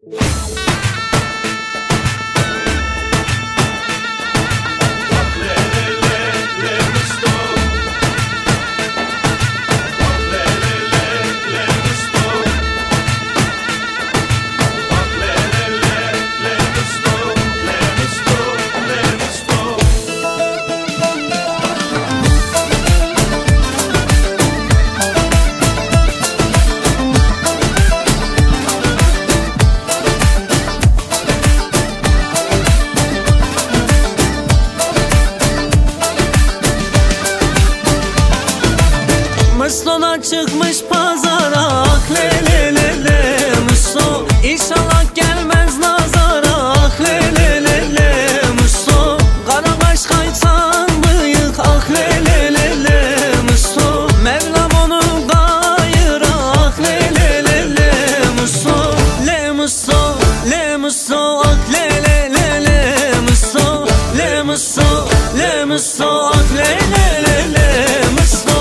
Mıslo'dan çıkmış pazara, ah le le le le Mıslo, İnşallah gelmez nazara, ah le le le le Mıslo, Karakaş kaytan bıyık, ah le le le le Mıslo, Mevlam onu gayıra, ah le le le le Mıslo, le Mıslo, le Mıslo, ah le le le le Mıslo, le Mıslo, le Mıslo, ah le le le le Mıslo.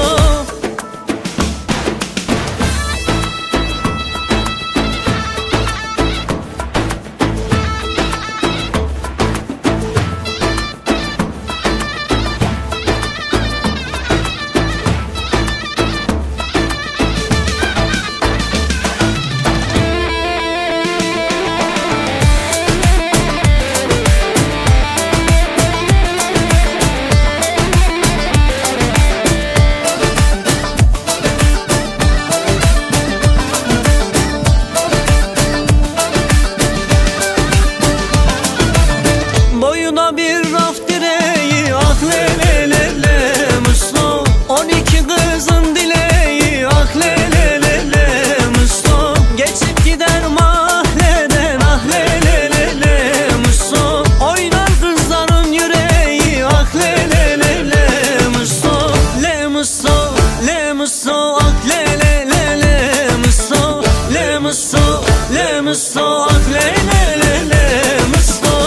Boyuna bir raf direği, ah le le le le Mıslo, 12 kızın dileği, ah le le le le Mıslo, geçip gider mahalleden, ah le le le le Mıslo, oynar kızların yüreği, ah le le le le Mıslo, le Mıslo, le Mıslo, ah le le le le Mıslo, le Mıslo, le Mıslo, ah le le le le Mıslo.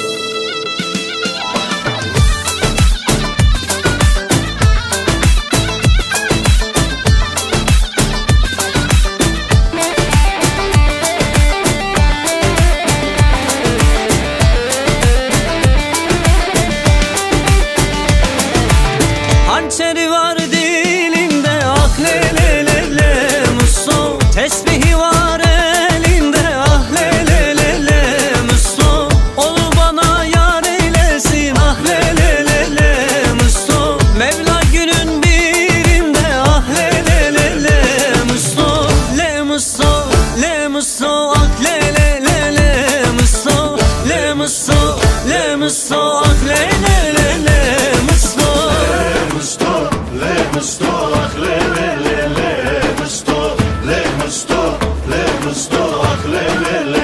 Hançeri var dilinde, ah le le le le Mıslo, tesbihi var elinde, ah le le le le Mıslo, onu bana yar eylesin, ah le le le le Mıslo, Mevla günün birinde, ah le le le le Mıslo, le Mıslo, le Mıslo, ah le le le le Mıslo, le Mıslo, le Mıslo, ah le le le le Mıslo. Le Mıslo, ah le le le le Mıslo, le Mıslo, ah le le le